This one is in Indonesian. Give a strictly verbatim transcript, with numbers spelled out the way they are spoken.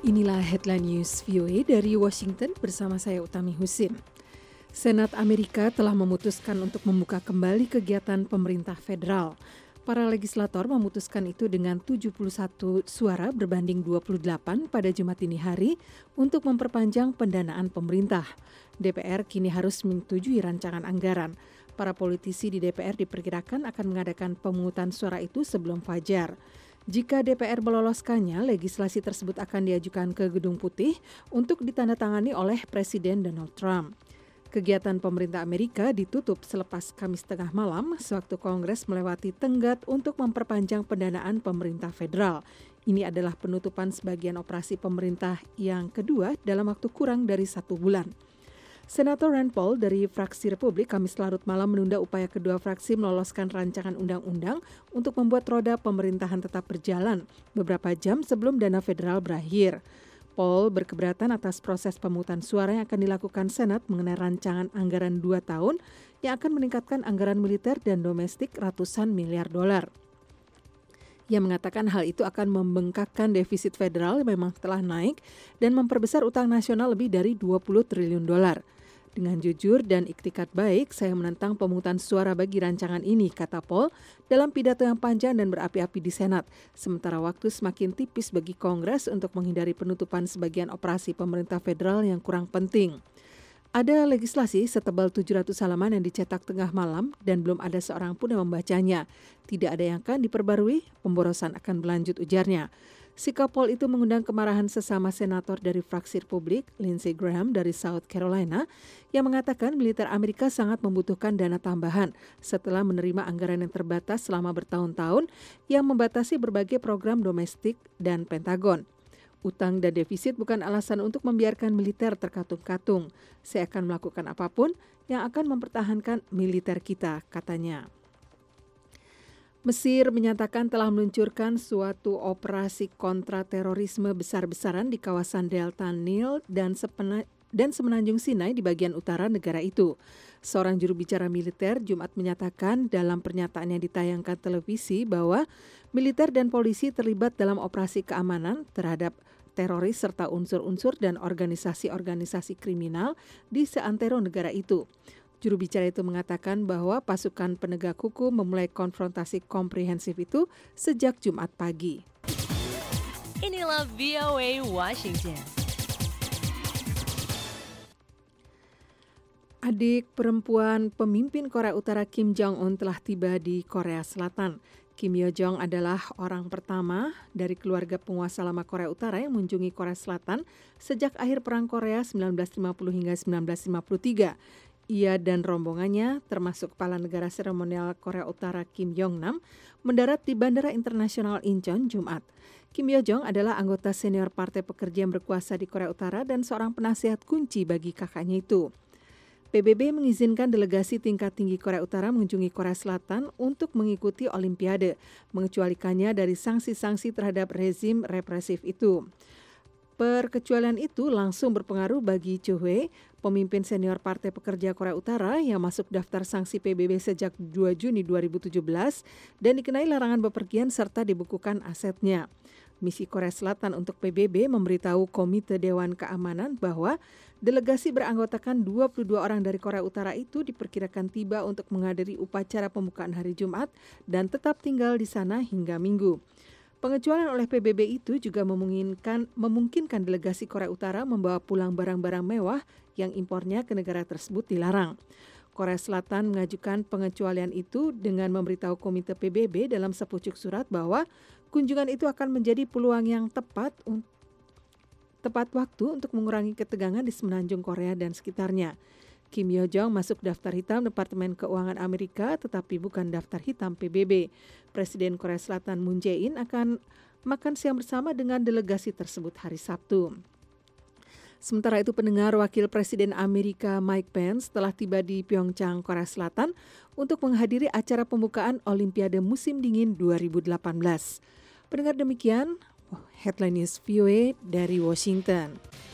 Inilah headline news V O A dari Washington bersama saya Utami Husin. Senat Amerika telah memutuskan untuk membuka kembali kegiatan pemerintah federal. Para legislator memutuskan itu dengan tujuh puluh satu suara berbanding dua puluh delapan pada Jumat dini hari untuk memperpanjang pendanaan pemerintah. D P R kini harus menyetujui rancangan anggaran. Para politisi di D P R diperkirakan akan mengadakan pemungutan suara itu sebelum fajar. Jika D P R meloloskannya, legislasi tersebut akan diajukan ke Gedung Putih untuk ditandatangani oleh Presiden Donald Trump. Kegiatan pemerintah Amerika ditutup selepas Kamis tengah malam sewaktu Kongres melewati tenggat untuk memperpanjang pendanaan pemerintah federal. Ini adalah penutupan sebagian operasi pemerintah yang kedua dalam waktu kurang dari satu bulan. Senator Rand Paul dari fraksi Republik Kamis larut malam menunda upaya kedua fraksi meloloskan rancangan undang-undang untuk membuat roda pemerintahan tetap berjalan beberapa jam sebelum dana federal berakhir. Paul berkeberatan atas proses pemungutan suara yang akan dilakukan Senat mengenai rancangan anggaran dua tahun yang akan meningkatkan anggaran militer dan domestik ratusan miliar dolar. Ia mengatakan hal itu akan membengkakkan defisit federal yang memang telah naik dan memperbesar utang nasional lebih dari dua puluh triliun dolar. Dengan jujur dan iktikat baik, saya menentang pemungutan suara bagi rancangan ini, kata Paul dalam pidato yang panjang dan berapi-api di Senat. Sementara waktu semakin tipis bagi Kongres untuk menghindari penutupan sebagian operasi pemerintah federal yang kurang penting. Ada legislasi setebal tujuh ratus halaman yang dicetak tengah malam dan belum ada seorang pun yang membacanya. Tidak ada yang akan diperbarui, pemborosan akan berlanjut, ujarnya. Sikap Paul itu mengundang kemarahan sesama senator dari fraksi Republik, Lindsey Graham dari South Carolina, yang mengatakan militer Amerika sangat membutuhkan dana tambahan setelah menerima anggaran yang terbatas selama bertahun-tahun yang membatasi berbagai program domestik dan Pentagon. Utang dan defisit bukan alasan untuk membiarkan militer terkatung-katung. Saya akan melakukan apapun yang akan mempertahankan militer kita, katanya. Mesir menyatakan telah meluncurkan suatu operasi kontraterorisme besar-besaran di kawasan Delta Nil dan, sepena- dan semenanjung Sinai di bagian utara negara itu. Seorang juru bicara militer Jumat menyatakan dalam pernyataan yang ditayangkan televisi bahwa militer dan polisi terlibat dalam operasi keamanan terhadap teroris serta unsur-unsur dan organisasi-organisasi kriminal di seantero negara itu. Juru bicara itu mengatakan bahwa pasukan penegak hukum memulai konfrontasi komprehensif itu sejak Jumat pagi. Inilah V O A Washington. Adik perempuan pemimpin Korea Utara Kim Jong-un telah tiba di Korea Selatan. Kim Yo Jong adalah orang pertama dari keluarga penguasa lama Korea Utara yang mengunjungi Korea Selatan sejak akhir Perang Korea sembilan belas lima puluh hingga sembilan belas lima puluh tiga. Ia dan rombongannya, termasuk Kepala Negara Seremonial Korea Utara Kim Yong-nam, mendarat di Bandara Internasional Incheon Jumat. Kim Yo Jong adalah anggota senior Partai Pekerja yang berkuasa di Korea Utara dan seorang penasihat kunci bagi kakaknya itu. P B B mengizinkan delegasi tingkat tinggi Korea Utara mengunjungi Korea Selatan untuk mengikuti Olimpiade, mengecualikannya dari sanksi-sanksi terhadap rezim represif itu. Perkecualian itu langsung berpengaruh bagi Cho Hwee, pemimpin senior Partai Pekerja Korea Utara yang masuk daftar sanksi P B B sejak dua Juni dua ribu tujuh belas dan dikenai larangan bepergian serta dibekukan asetnya. Misi Korea Selatan untuk P B B memberitahu Komite Dewan Keamanan bahwa delegasi beranggotakan dua puluh dua orang dari Korea Utara itu diperkirakan tiba untuk menghadiri upacara pembukaan hari Jumat dan tetap tinggal di sana hingga Minggu. Pengecualian oleh P B B itu juga memungkinkan, memungkinkan delegasi Korea Utara membawa pulang barang-barang mewah yang impornya ke negara tersebut dilarang. Korea Selatan mengajukan pengecualian itu dengan memberitahu Komite P B B dalam sepucuk surat bahwa kunjungan itu akan menjadi peluang yang tepat tepat waktu untuk mengurangi ketegangan di semenanjung Korea dan sekitarnya. Kim Yo Jong masuk daftar hitam Departemen Keuangan Amerika tetapi bukan daftar hitam P B B. Presiden Korea Selatan Moon Jae-in akan makan siang bersama dengan delegasi tersebut hari Sabtu. Sementara itu pendengar, Wakil Presiden Amerika Mike Pence telah tiba di Pyeongchang, Korea Selatan untuk menghadiri acara pembukaan Olimpiade Musim Dingin dua ribu delapan belas. Pendengar, demikian headline news V O A dari Washington.